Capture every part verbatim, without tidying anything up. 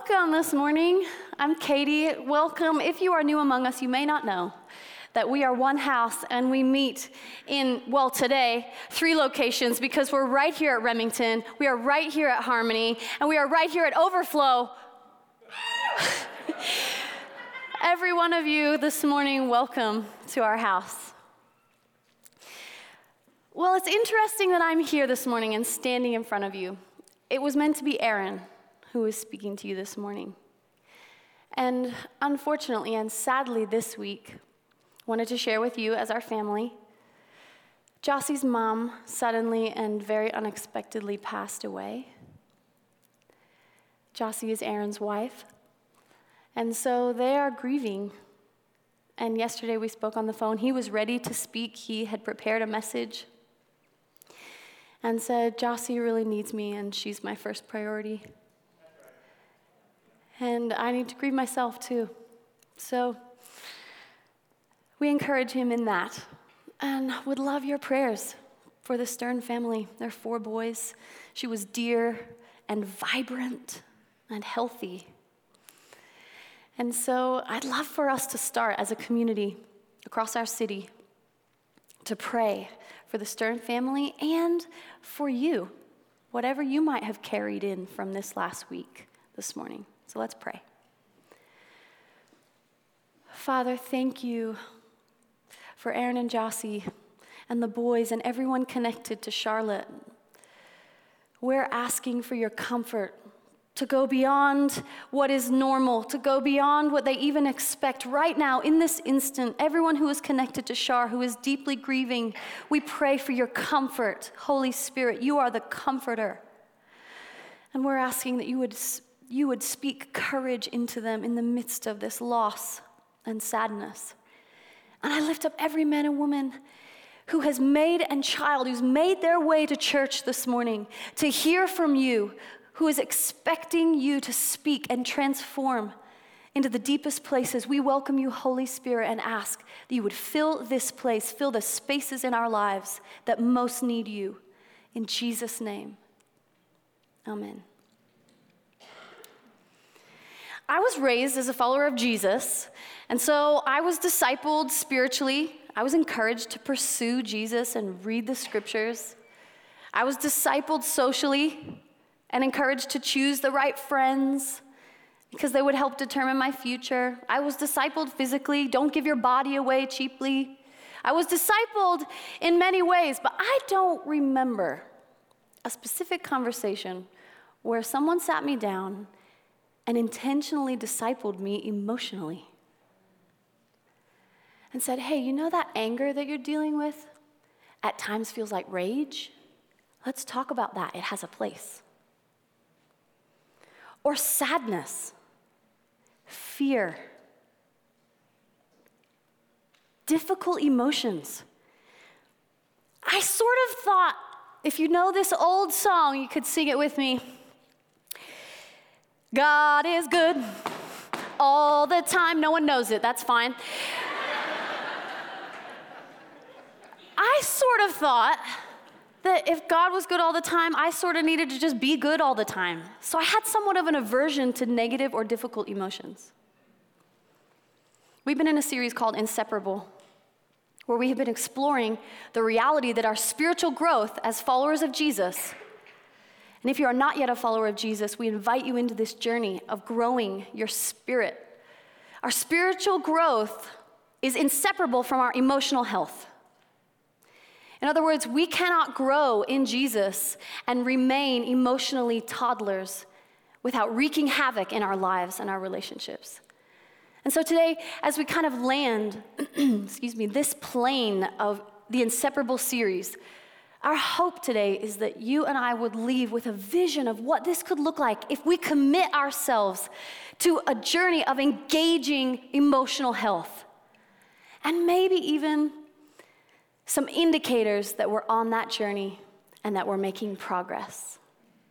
Welcome this morning. I'm Katie. Welcome. If you are new among us, you may not know that we are one house and we meet in, well, today, three locations because we're right here at Remington, we are right here at Harmony, and we are right here at Overflow. Every one of you this morning, welcome to our house. Well, it's interesting that I'm here this morning and standing in front of you. It was meant to be Aaron who is speaking to you this morning. And unfortunately and sadly this week, wanted to share with you as our family, Jossie's mom suddenly and very unexpectedly passed away. Jossie is Aaron's wife, and so they are grieving. And yesterday we spoke on the phone. He was ready to speak. He had prepared a message and said, Jossie really needs me, and she's my first priority. And I need to grieve myself too. So we encourage him in that and would love your prayers for the Stern family. They're four boys. She was dear and vibrant and healthy. And so I'd love for us to start as a community across our city to pray for the Stern family and for you, whatever you might have carried in from this last week this morning. So let's pray. Father, thank you for Aaron and Jossie and the boys and everyone connected to Charlotte. We're asking for your comfort to go beyond what is normal, to go beyond what they even expect right now in this instant. Everyone who is connected to Char, who is deeply grieving, we pray for your comfort. Holy Spirit, you are the comforter. And we're asking that you would you would speak courage into them in the midst of this loss and sadness. And I lift up every man and woman who has made and child, who's made their way to church this morning to hear from you, who is expecting you to speak and transform into the deepest places. We welcome you, Holy Spirit, and ask that you would fill this place, fill the spaces in our lives that most need you. In Jesus' name, amen. I was raised as a follower of Jesus, and so I was discipled spiritually. I was encouraged to pursue Jesus and read the scriptures. I was discipled socially and encouraged to choose the right friends because they would help determine my future. I was discipled physically. Don't give your body away cheaply. I was discipled in many ways, but I don't remember a specific conversation where someone sat me down and intentionally discipled me emotionally and said, hey, you know that anger that you're dealing with at times feels like rage? Let's talk about that. It has a place. Or sadness, fear, difficult emotions. I sort of thought, if you know this old song, you could sing it with me. God is good all the time. No one knows it. That's fine. I sort of thought that if God was good all the time, I sort of needed to just be good all the time. So I had somewhat of an aversion to negative or difficult emotions. We've been in a series called Inseparable, where we have been exploring the reality that our spiritual growth as followers of Jesus, and if you are not yet a follower of Jesus, we invite you into this journey of growing your spirit. Our spiritual growth is inseparable from our emotional health. In other words, we cannot grow in Jesus and remain emotionally toddlers without wreaking havoc in our lives and our relationships. And so today, as we kind of land, excuse me, this plane of the Inseparable series, our hope today is that you and I would leave with a vision of what this could look like if we commit ourselves to a journey of engaging emotional health. And maybe even some indicators that we're on that journey and that we're making progress.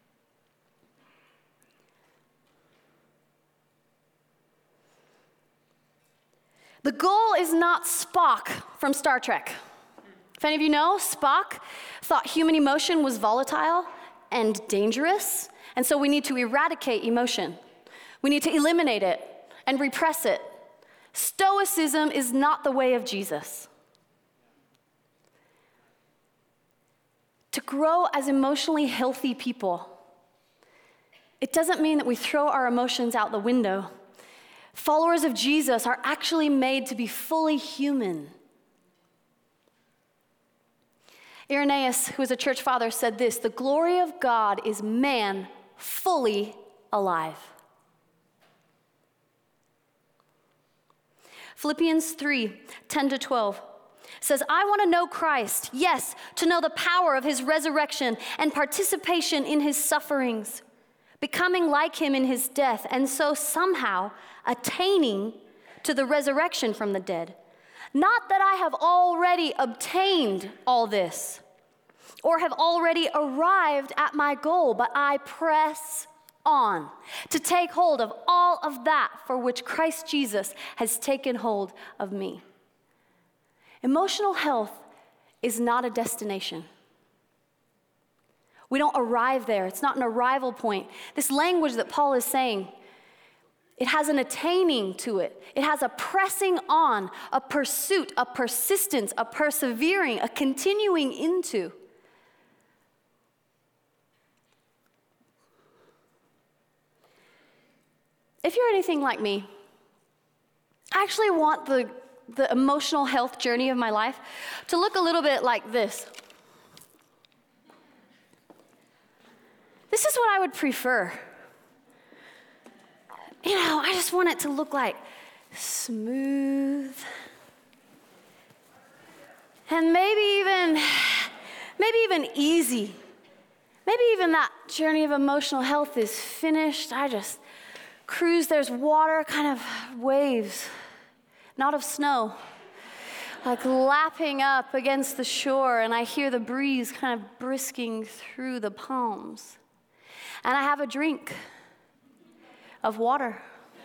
The goal is not Spock from Star Trek. If any of you know, Spock thought human emotion was volatile and dangerous, and so we need to eradicate emotion. We need to eliminate it and repress it. Stoicism is not the way of Jesus. To grow as emotionally healthy people, it doesn't mean that we throw our emotions out the window. Followers of Jesus are actually made to be fully human. Irenaeus, who is a church father, said this: "The glory of God is man fully alive." Philippians three, ten to twelve says, "I want to know Christ, yes, to know the power of his resurrection and participation in his sufferings, becoming like him in his death, and so somehow attaining to the resurrection from the dead. Not that I have already obtained all this or have already arrived at my goal, but I press on to take hold of all of that for which Christ Jesus has taken hold of me." Emotional health is not a destination. We don't arrive there. It's not an arrival point. This language that Paul is saying, it has an attaining to it. It has a pressing on, a pursuit, a persistence, a persevering, a continuing into. If you're anything like me, I actually want the, the emotional health journey of my life to look a little bit like this. This is what I would prefer. You know, I just want it to look like smooth. And maybe even, maybe even easy. Maybe even that journey of emotional health is finished. I just cruise, there's water, kind of waves, not of snow, like lapping up against the shore, and I hear the breeze kind of brisking through the palms. And I have a drink of water.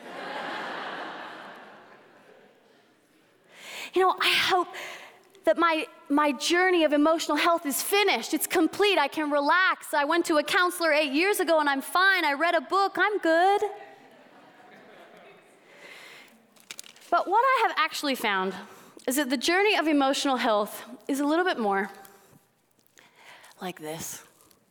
You know, I hope that my, my journey of emotional health is finished. It's complete. I can relax. I went to a counselor eight years ago and I'm fine. I read a book. I'm good. But what I have actually found is that the journey of emotional health is a little bit more like this.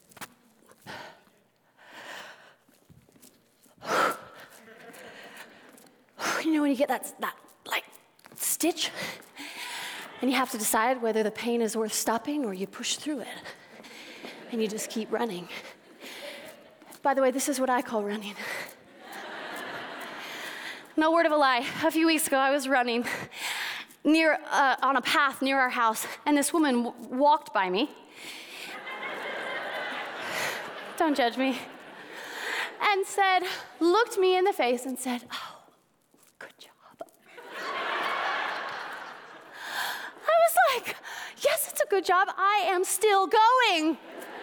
You know when you get that, that like, stitch, and you have to decide whether the pain is worth stopping or you push through it, and you just keep running. By the way, this is what I call running. No word of a lie. A few weeks ago, I was running near uh, on a path near our house, and this woman w- walked by me. Don't judge me. And said, looked me in the face and said, "Oh, good job." I was like, yes, it's a good job. I am still going.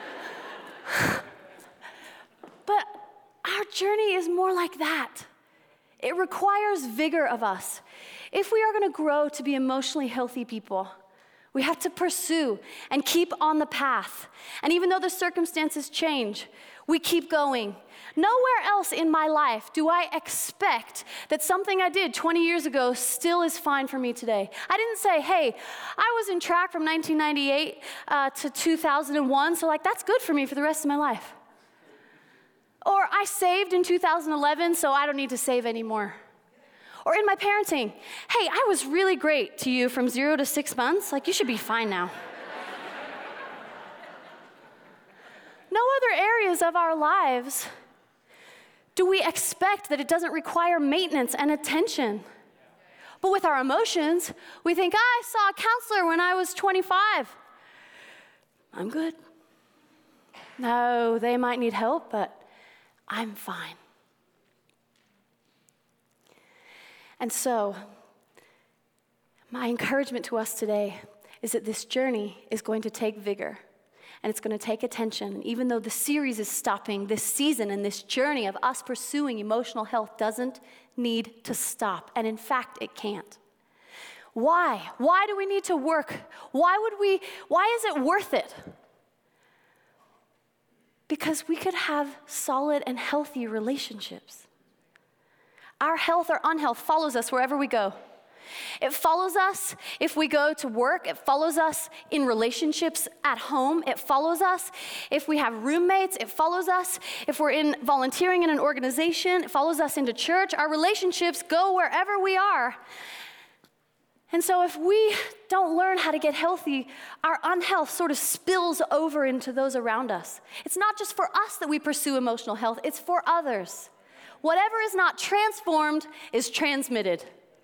But our journey is more like that. It requires vigor of us. If we are going to grow to be emotionally healthy people, we have to pursue and keep on the path. And even though the circumstances change, we keep going. Nowhere else in my life do I expect that something I did twenty years ago still is fine for me today. I didn't say, hey, I was in track from nineteen ninety-eight uh, to two thousand one, so like that's good for me for the rest of my life. Or I saved in two thousand eleven, so I don't need to save anymore. Or in my parenting, hey, I was really great to you from zero to six months, like you should be fine now. No other areas of our lives do we expect that it doesn't require maintenance and attention. But with our emotions, we think, I saw a counselor when I was twenty-five. I'm good. No, they might need help, but I'm fine. And so, my encouragement to us today is that this journey is going to take vigor. And it's going to take attention. And even though the series is stopping, this season and this journey of us pursuing emotional health doesn't need to stop. And in fact, it can't. Why? Why do we need to work? Why would we, why is it worth it? Because we could have solid and healthy relationships. Our health or unhealth follows us wherever we go. It follows us if we go to work. It follows us in relationships at home. It follows us if we have roommates. It follows us if we're in volunteering in an organization. It follows us into church. Our relationships go wherever we are. And so if we don't learn how to get healthy, our unhealth sort of spills over into those around us. It's not just for us that we pursue emotional health, it's for others. Whatever is not transformed is transmitted.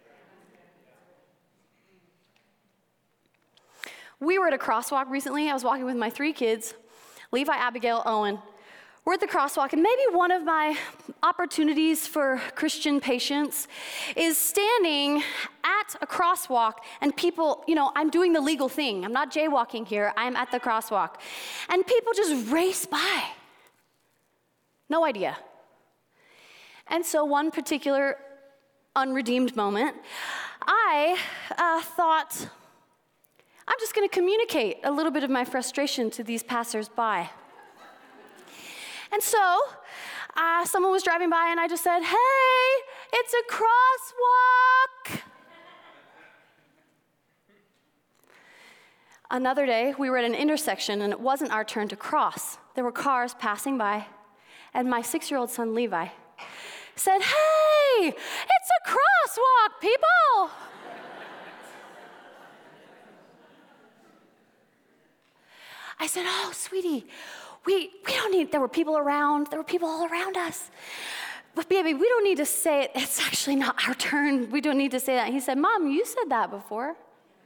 We were at a crosswalk recently. I was walking with my three kids, Levi, Abigail, Owen. We're at the crosswalk, and maybe one of my opportunities for Christian patience is standing at a crosswalk and people, you know, I'm doing the legal thing. I'm not jaywalking here. I'm at the crosswalk. And people just race by. No idea. And so one particular unredeemed moment, I uh, thought, I'm just going to communicate a little bit of my frustration to these passers-by. And so uh, someone was driving by and I just said, hey, it's a crosswalk. Another day, we were at an intersection and it wasn't our turn to cross. There were cars passing by, and my six-year-old son, Levi, said, hey, it's a crosswalk, people. I said, oh, sweetie, we, we don't need, there were people around, there were people all around us. But baby, we don't need to say it, it's actually not our turn. We don't need to say that. He said, Mom, you said that before.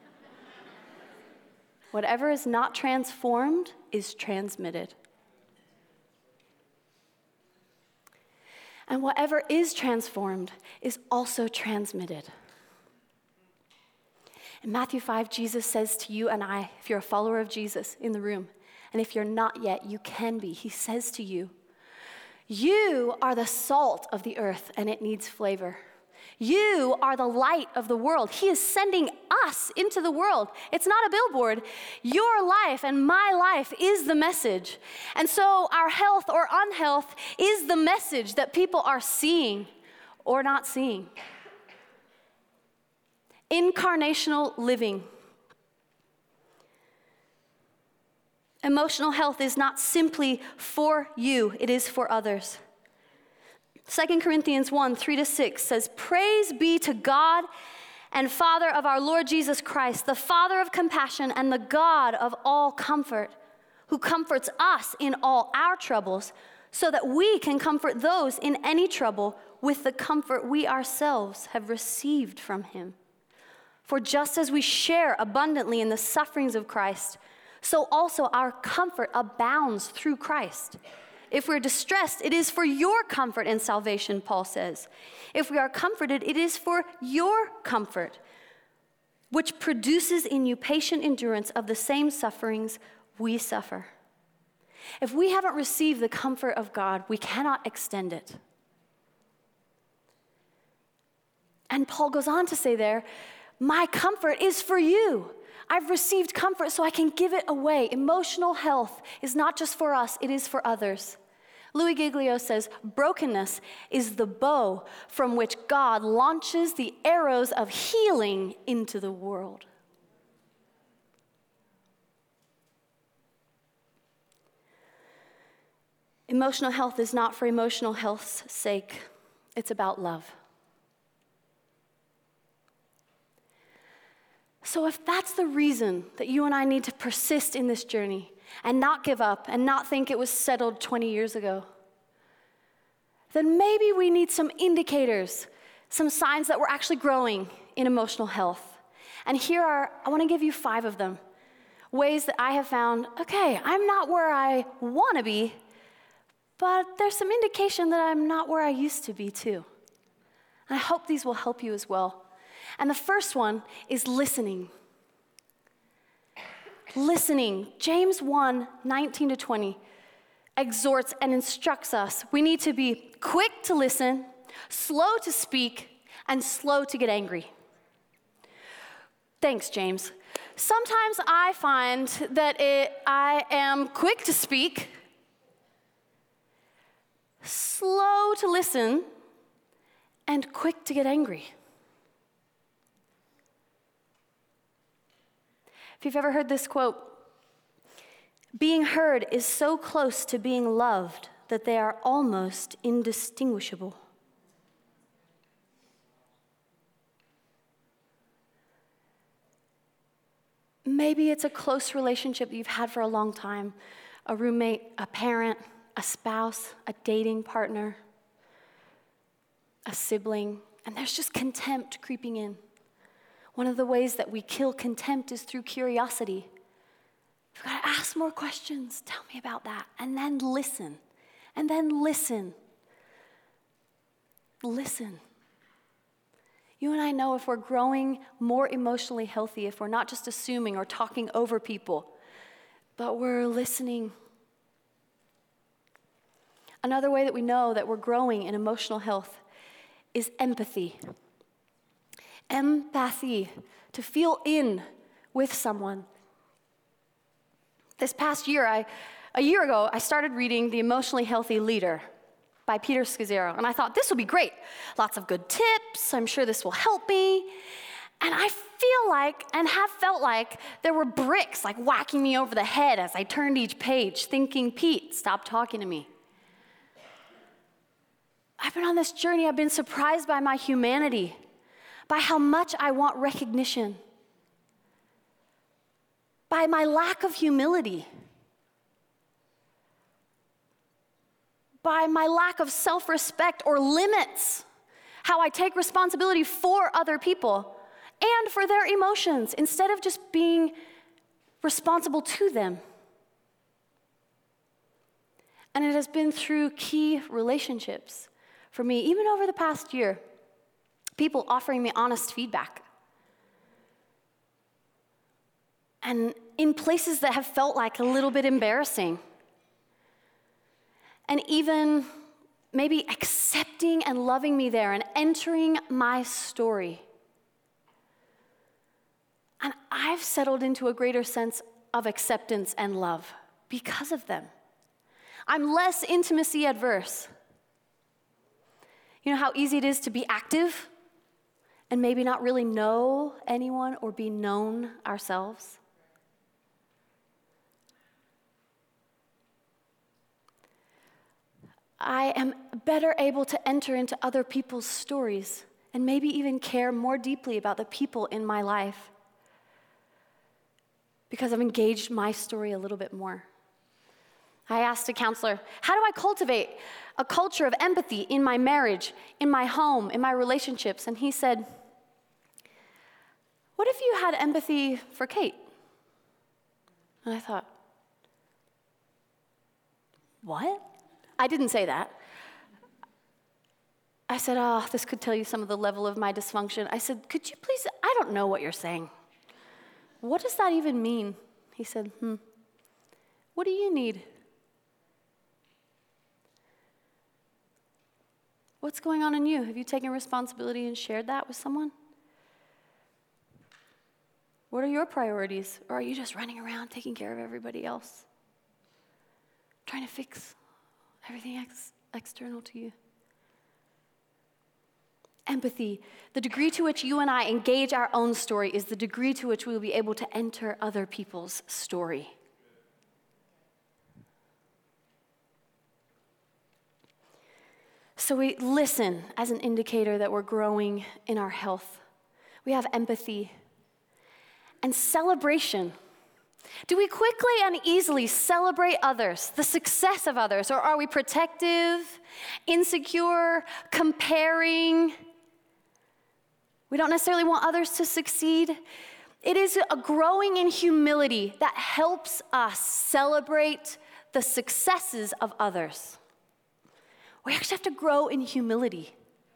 Whatever is not transformed is transmitted. And whatever is transformed is also transmitted. In Matthew five, Jesus says to you and I, if you're a follower of Jesus in the room, and if you're not yet, you can be. He says to you, you are the salt of the earth and it needs flavor. You are the light of the world. He is sending us into the world. It's not a billboard. Your life and my life is the message. And so our health or unhealth is the message that people are seeing or not seeing. Incarnational living. Emotional health is not simply for you, it is for others. Second Corinthians one, three to six says, praise be to God and Father of our Lord Jesus Christ, the Father of compassion and the God of all comfort, who comforts us in all our troubles, so that we can comfort those in any trouble with the comfort we ourselves have received from him. For just as we share abundantly in the sufferings of Christ, so also our comfort abounds through Christ. If we're distressed, it is for your comfort and salvation, Paul says. If we are comforted, it is for your comfort, which produces in you patient endurance of the same sufferings we suffer. If we haven't received the comfort of God, we cannot extend it. And Paul goes on to say there, my comfort is for you. I've received comfort so I can give it away. Emotional health is not just for us, it is for others. Louis Giglio says, brokenness is the bow from which God launches the arrows of healing into the world. Emotional health is not for emotional health's sake. It's about love. So if that's the reason that you and I need to persist in this journey and not give up and not think it was settled twenty years ago, then maybe we need some indicators, some signs that we're actually growing in emotional health. And here are, I want to give you five of them. Ways that I have found, okay, I'm not where I want to be, but there's some indication that I'm not where I used to be too. And I hope these will help you as well. And the first one is listening. Listening. James one, nineteen to twenty exhorts and instructs us. We need to be quick to listen, slow to speak, and slow to get angry. Thanks, James. Sometimes I find that it, I am quick to speak, slow to listen, and quick to get angry. If you've ever heard this quote, being heard is so close to being loved that they are almost indistinguishable. Maybe it's a close relationship that you've had for a long time, a roommate, a parent, a spouse, a dating partner, a sibling, and there's just contempt creeping in. One of the ways that we kill contempt is through curiosity. You've got to ask more questions. Tell me about that. And then listen. And then listen. Listen. You and I know if we're growing more emotionally healthy, if we're not just assuming or talking over people, but we're listening. Another way that we know that we're growing in emotional health is empathy. Empathy, to feel in with someone. This past year, I, a year ago, I started reading The Emotionally Healthy Leader by Peter Scazzero, and I thought, this will be great. Lots of good tips, I'm sure this will help me. And I feel like, and have felt like, there were bricks like whacking me over the head as I turned each page, thinking, Pete, stop talking to me. I've been on this journey, I've been surprised by my humanity, by how much I want recognition, by my lack of humility, by my lack of self-respect or limits, how I take responsibility for other people and for their emotions instead of just being responsible to them. And it has been through key relationships for me, even over the past year, people offering me honest feedback. And in places that have felt like a little bit embarrassing. And even maybe accepting and loving me there and entering my story. And I've settled into a greater sense of acceptance and love because of them. I'm less intimacy adverse. You know how easy it is to be active and maybe not really know anyone or be known ourselves? I am better able to enter into other people's stories and maybe even care more deeply about the people in my life because I've engaged my story a little bit more. I asked a counselor, how do I cultivate a culture of empathy in my marriage, in my home, in my relationships? And he said, what if you had empathy for Kate? And I thought, what? I didn't say that. I said, oh, this could tell you some of the level of my dysfunction. I said, could you please, I don't know what you're saying. What does that even mean? He said, hmm, what do you need? What's going on in you? Have you taken responsibility and shared that with someone? What are your priorities? Or are you just running around taking care of everybody else? Trying to fix everything ex- external to you? Empathy, the degree to which you and I engage our own story is the degree to which we will be able to enter other people's story. So we listen as an indicator that we're growing in our health. We have empathy and celebration. Do we quickly and easily celebrate others, the success of others, or are we protective, insecure, comparing? We don't necessarily want others to succeed. It is a growing in humility that helps us celebrate the successes of others. We actually have to grow in humility.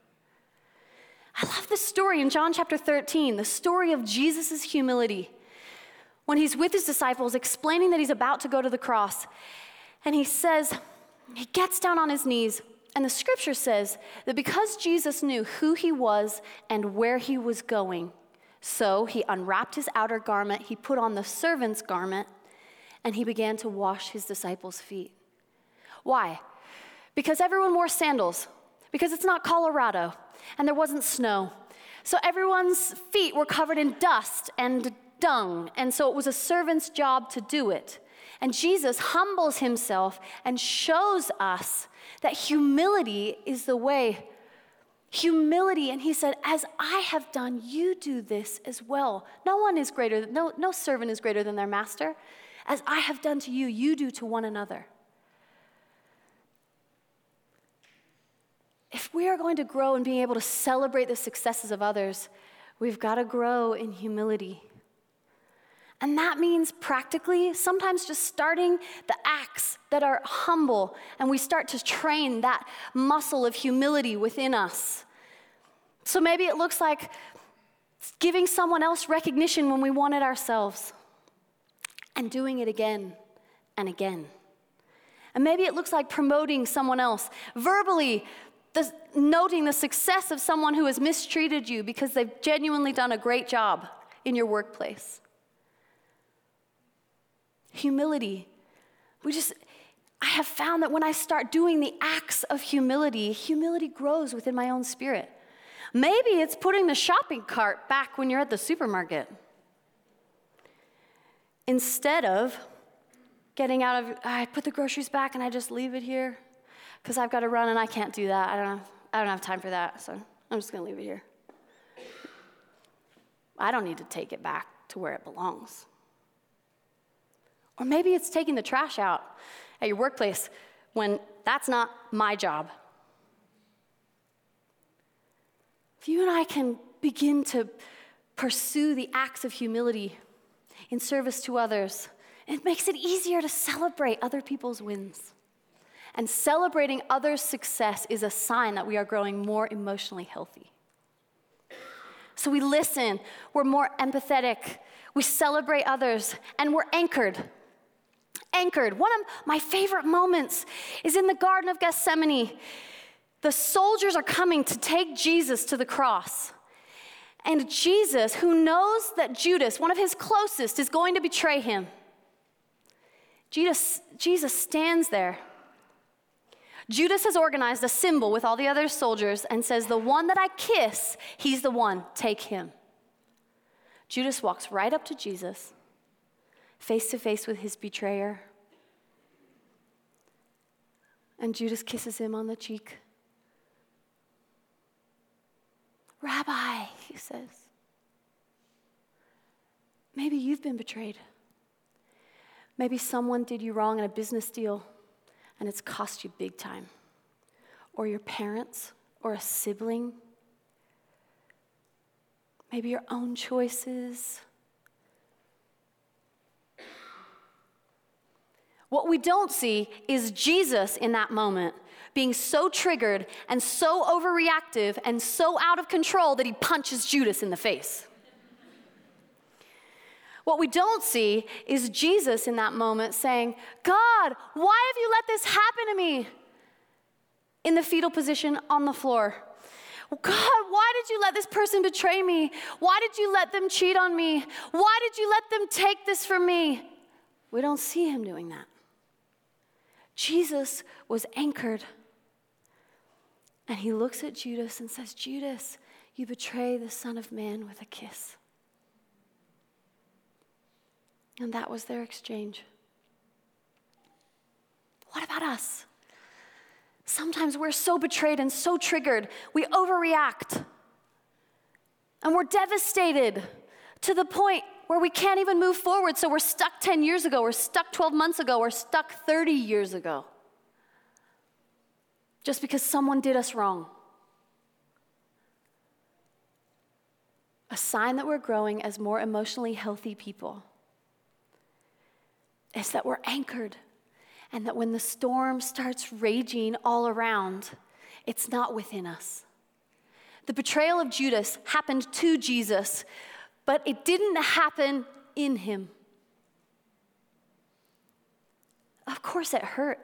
I love this story in John chapter thirteen, the story of Jesus' humility. When he's with his disciples explaining that he's about to go to the cross, and he says, he gets down on his knees, and the scripture says that because Jesus knew who he was and where he was going, so he unwrapped his outer garment, he put on the servant's garment, and he began to wash his disciples' feet. Why? Because everyone wore sandals, because it's not Colorado, and there wasn't snow. So everyone's feet were covered in dust and dung, and so it was a servant's job to do it. And Jesus humbles himself and shows us that humility is the way. Humility, and he said, as I have done, you do this as well. No one is greater, no, no servant is greater than their master. As I have done to you, you do to one another. If we are going to grow in being able to celebrate the successes of others, we've got to grow in humility. And that means practically sometimes just starting the acts that are humble, and we start to train that muscle of humility within us. So maybe it looks like giving someone else recognition when we want it ourselves, and doing it again and again. And maybe it looks like promoting someone else, verbally the, noting the success of someone who has mistreated you because they've genuinely done a great job in your workplace. Humility. We just, I have found that when I start doing the acts of humility, humility grows within my own spirit. Maybe it's putting the shopping cart back when you're at the supermarket, instead of getting out of, I put the groceries back and I just leave it here because I've got to run and I can't do that. I don't have, I don't have time for that, so I'm just going to leave it here. I don't need to take it back to where it belongs. Or maybe it's taking the trash out at your workplace when that's not my job. If you and I can begin to pursue the acts of humility in service to others, it makes it easier to celebrate other people's wins. And celebrating others' success is a sign that we are growing more emotionally healthy. So we listen, we're more empathetic, we celebrate others, and we're anchored. Anchored. One of my favorite moments is in the Garden of Gethsemane. The soldiers are coming to take Jesus to the cross. And Jesus, who knows that Judas, one of his closest, is going to betray him, Jesus, Jesus stands there. Judas has organized a symbol with all the other soldiers and says, the one that I kiss, he's the one, take him. Judas walks right up to Jesus, face to face with his betrayer. And Judas kisses him on the cheek. Rabbi, he says, maybe you've been betrayed. Maybe someone did you wrong in a business deal and it's cost you big time. Or your parents, or a sibling. Maybe your own choices. What we don't see is Jesus in that moment being so triggered and so overreactive and so out of control that he punches Judas in the face. What we don't see is Jesus in that moment saying, God, why have you let this happen to me? In the fetal position on the floor. God, why did you let this person betray me? Why did you let them cheat on me? Why did you let them take this from me? We don't see him doing that. Jesus was anchored. And he looks at Judas and says, Judas, you betray the Son of Man with a kiss. And that was their exchange. What about us? Sometimes we're so betrayed and so triggered, we overreact. And we're devastated to the point where we can't even move forward. So we're stuck ten years ago, we're stuck twelve months ago, we're stuck thirty years ago. Just because someone did us wrong. A sign that we're growing as more emotionally healthy people is that we're anchored, and that when the storm starts raging all around, it's not within us. The betrayal of Judas happened to Jesus, but it didn't happen in him. Of course it hurt,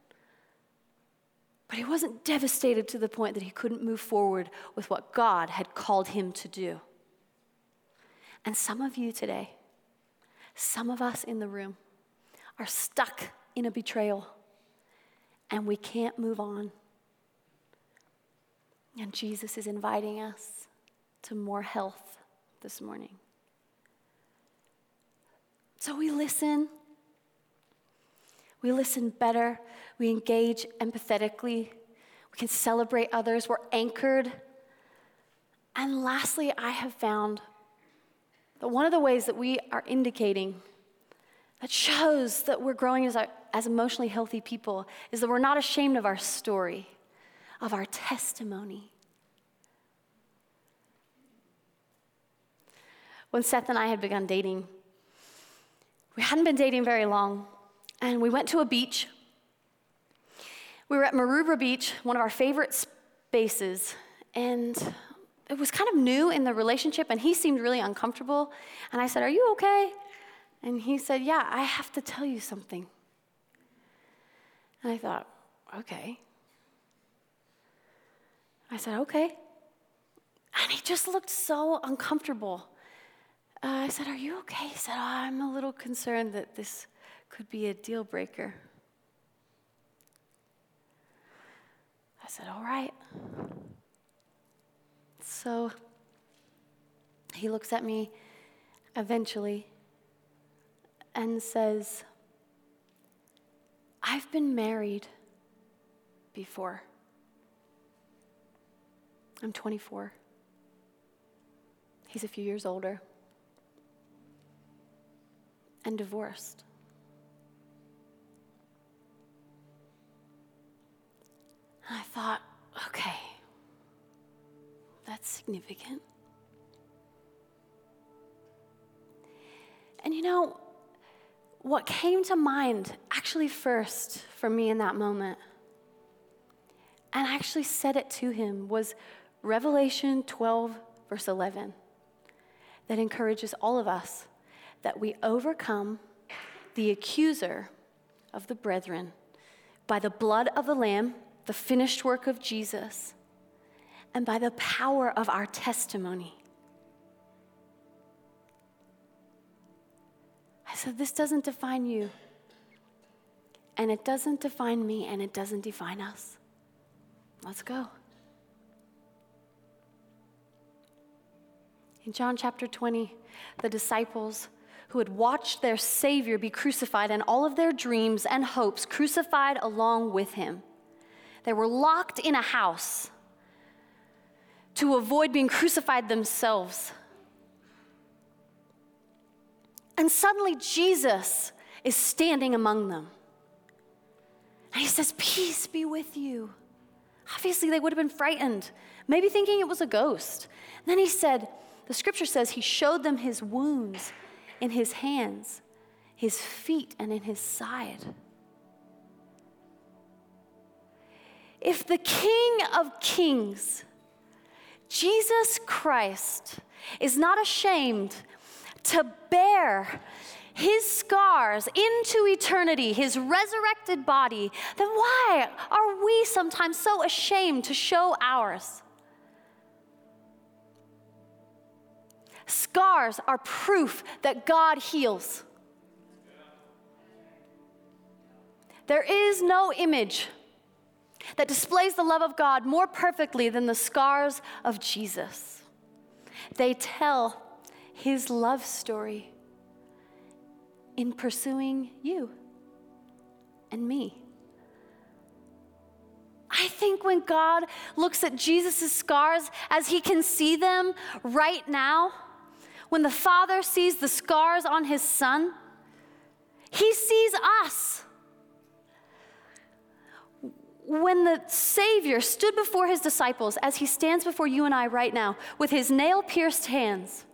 but he wasn't devastated to the point that he couldn't move forward with what God had called him to do. And some of you today, some of us in the room, are stuck in a betrayal, and we can't move on. And Jesus is inviting us to more health this morning. So we listen. We listen better. We engage empathetically. We can celebrate others. We're anchored. And lastly, I have found that one of the ways that we are indicating that shows that we're growing as, our, as emotionally healthy people is that we're not ashamed of our story, of our testimony. When Seth and I had begun dating, we hadn't been dating very long, and we went to a beach. We were at Maroubra Beach, one of our favorite spaces, and it was kind of new in the relationship, and he seemed really uncomfortable. And I said, "Are you okay?" And he said, "Yeah, I have to tell you something." And I thought, okay. I said, "Okay." And he just looked so uncomfortable. Uh, I said, "Are you okay?" He said, "Oh, I'm a little concerned that this could be a deal breaker." I said, "All right." So he looks at me eventually and says, "I've been married before. I'm twenty-four. He's a few years older. And divorced." And I thought, okay, that's significant. And you know, what came to mind actually first for me in that moment, and I actually said it to him, was Revelation twelve, verse eleven, that encourages all of us that we overcome the accuser of the brethren by the blood of the Lamb, the finished work of Jesus, and by the power of our testimony. I said, this doesn't define you, and it doesn't define me, and it doesn't define us. Let's go. In John chapter twenty, the disciples who had watched their Savior be crucified and all of their dreams and hopes crucified along with him, they were locked in a house to avoid being crucified themselves. And suddenly Jesus is standing among them. And he says, "Peace be with you." Obviously, they would have been frightened, maybe thinking it was a ghost. And then he said, the scripture says he showed them his wounds in his hands, his feet, and in his side. If the King of Kings, Jesus Christ, is not ashamed to bear his scars into eternity, his resurrected body, then why are we sometimes so ashamed to show ours? Scars are proof that God heals. There is no image that displays the love of God more perfectly than the scars of Jesus. They tell his love story in pursuing you and me. I think when God looks at Jesus' scars as he can see them right now, when the Father sees the scars on his Son, he sees us. When the Savior stood before his disciples, as he stands before you and I right now, with his nail-pierced hands,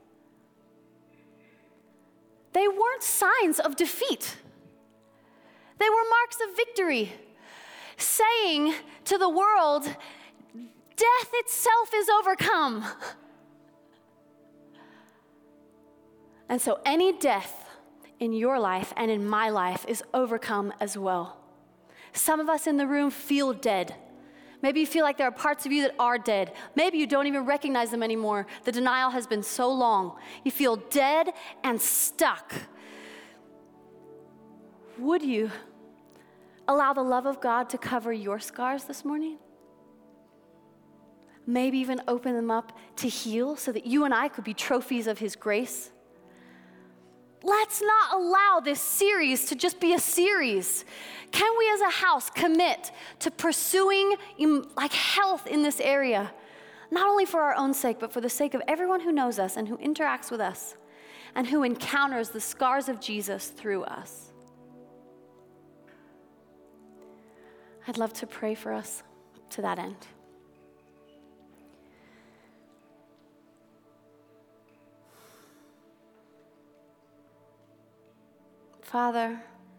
they weren't signs of defeat. They were marks of victory, saying to the world, death itself is overcome. And so any death in your life and in my life is overcome as well. Some of us in the room feel dead. Maybe you feel like there are parts of you that are dead. Maybe you don't even recognize them anymore. The denial has been so long. You feel dead and stuck. Would you allow the love of God to cover your scars this morning? maybe even open them up to heal so that you and I could be trophies of his grace. Let's not allow this series to just be a series. Can we as a house commit to pursuing like health in this area? Not only for our own sake, but for the sake of everyone who knows us and who interacts with us and who encounters the scars of Jesus through us. I'd love to pray for us to that end. Father,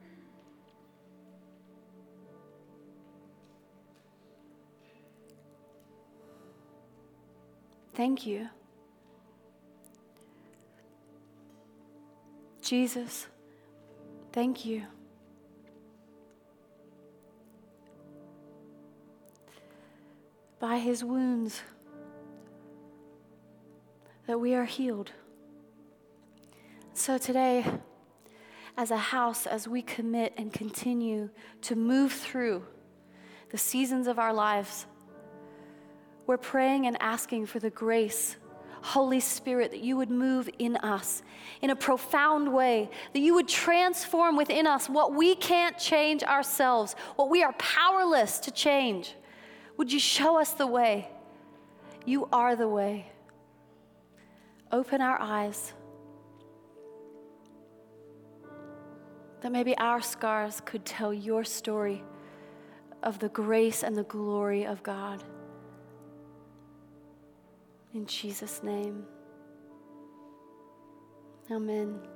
thank you. Jesus, thank you. By his wounds, that we are healed. So today, as a house, as we commit and continue to move through the seasons of our lives, we're praying and asking for the grace, Holy Spirit, that you would move in us in a profound way, that you would transform within us what we can't change ourselves, what we are powerless to change. Would you show us the way? You are the way. Open our eyes, that maybe our scars could tell your story of the grace and the glory of God. In Jesus' name, amen.